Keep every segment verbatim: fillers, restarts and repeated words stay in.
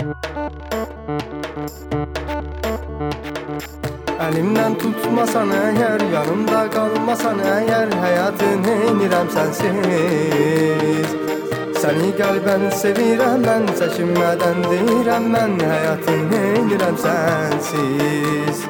Əlimdən tutmasan əgər, yanımda qalmasan əgər, həyatı neynirəm sənsiz. Səni qəlbən sevirəm mən, çəkinmədən deyirəm mən, həyatı neynirəm sənsiz.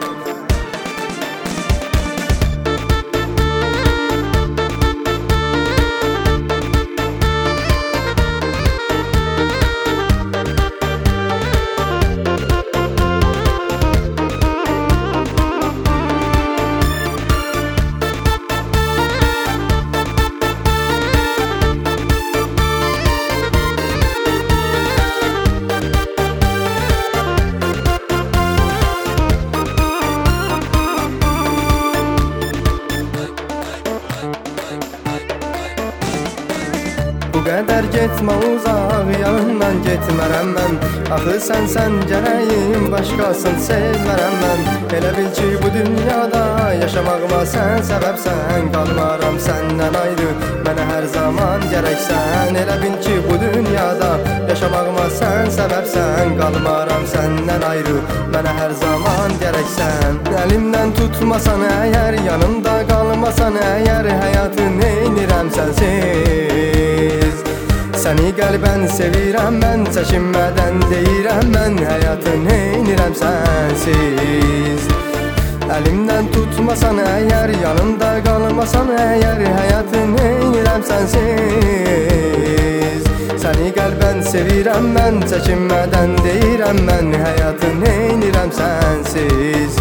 Bu qədər getmə uzaq, yanından getmərəm mən. Axı sənsən gərəyim, başqasını sevmərəm mən. Elə bil ki bu dünyada yaşamağıma sən səbəbsən. Qalmaram səndən ayrı, mənə hər zaman gərəksən. Elə bil ki bu dünyada yaşamağıma sən səbəbsən. Qalmaram səndən ayrı, mənə hər zaman gərəksən. Əlimdən tutmasan əgər, yanımda qalmasan əgər, həyatı neynirəm sənsiz. Səni qəlbən sevirəm mən, çəkinmədən deyirəm mən, həyatı neynirəm sənsiz. Əlimdən tutmasan əgər, yanımda qalmasan əgər, həyatı neynirəm sənsiz. Səni qəlbən sevirəm mən, çəkinmədən deyirəm mən, həyatı neynirəm sənsiz.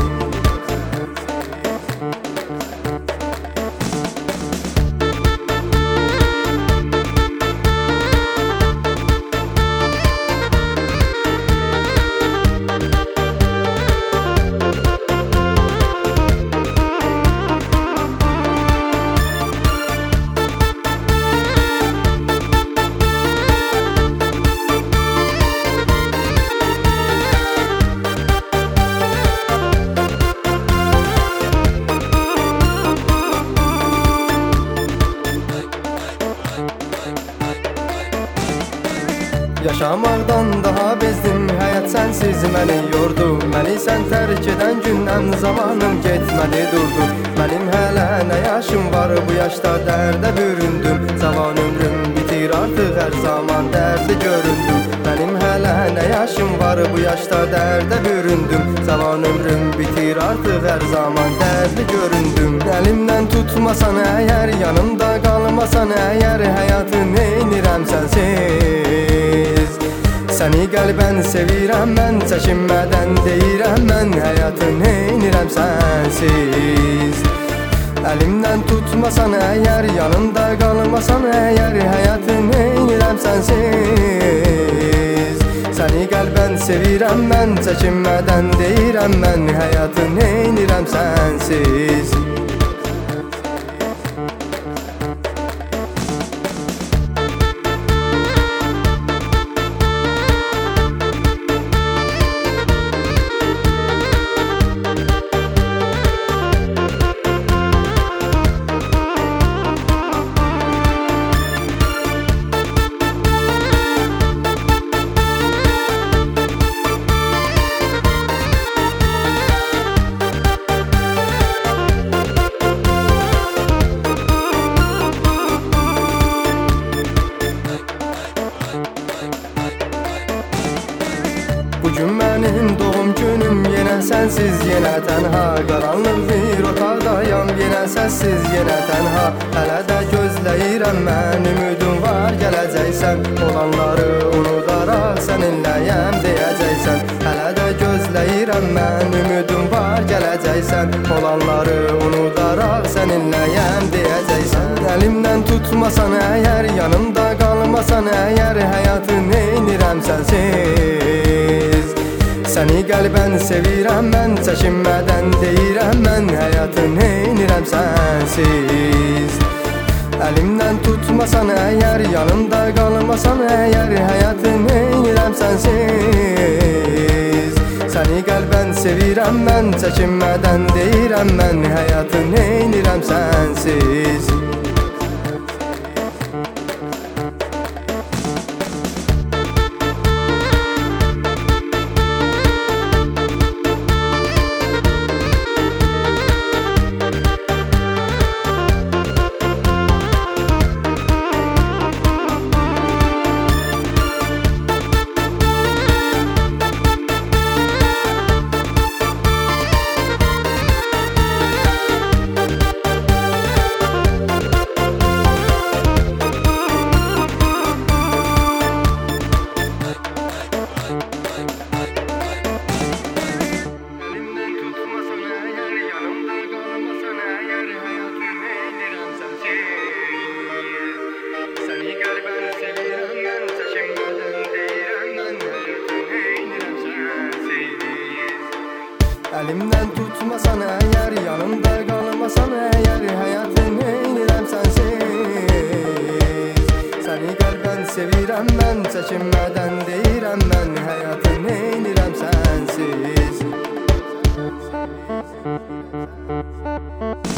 Yaşamaqdan daha bezdim, həyat sənsiz məni yordu. Məni sən tərk edən gündən zamanım getmədi durdu. Mənim hələ nə yaşım var, bu yaşda dərdə büründüm. Zaman ömrüm bitir artıq, hər zaman dərdi göründüm. Mənim hələ nə yaşım var, bu yaşda dərdə büründüm. Zaman ömrüm bitir artıq, hər zaman dərdi göründüm. Əlimdən tutmasan əgər, yanımda qalmasan əgər, həyatı neynirəm sənsiz. Səni qəlbən sevirəm mən, çəkinmədən deyirəm mən, həyatı neynirəm sənsiz. Əlimdən tutmasan əgər, yanımda qalmasan əgər, həyatı neynirəm sənsiz. Səni qəlbən sevirəm mən, çəkinmədən deyirəm mən, həyatı neynirəm sənsiz. Bugün mənim doğum günüm, yenə sənsiz, yenə tənha. Qaranlıq bir otaqdayam, yenə səssiz, yenə tənha. Hələ də gözləyirəm mən, ümidim var gələcəksən. Olanları unudaraq səninləyəm deyəcəksən. Hələ də gözləyirəm mən, ümidim var gələcəksən. Olanları unudaraq səninləyəm deyəcəksən. Əlimdən tutmasan əgər, yanımda qalmasan əgər, həyatı neynirəm sənsiz. Səni qəlbən sevirəm mən, çəkinmədən deyirəm mən, həyatı neynirəm sənsiz. Əlimdən tutmasan əgər, yanımda qalmasan əgər, həyatı neynirəm sənsiz. Səni qəlbən sevirəm mən, çəkinmədən deyirəm mən, həyatı neynirəm sənsiz. Əlimdən tutmasan əgər, yanımda qalmasan əgər, həyatı neynirəm sənsiz. Səni qəlbən sevirəm mən, çəkinmədən deyirəm mən, həyatı neynirəm sənsiz.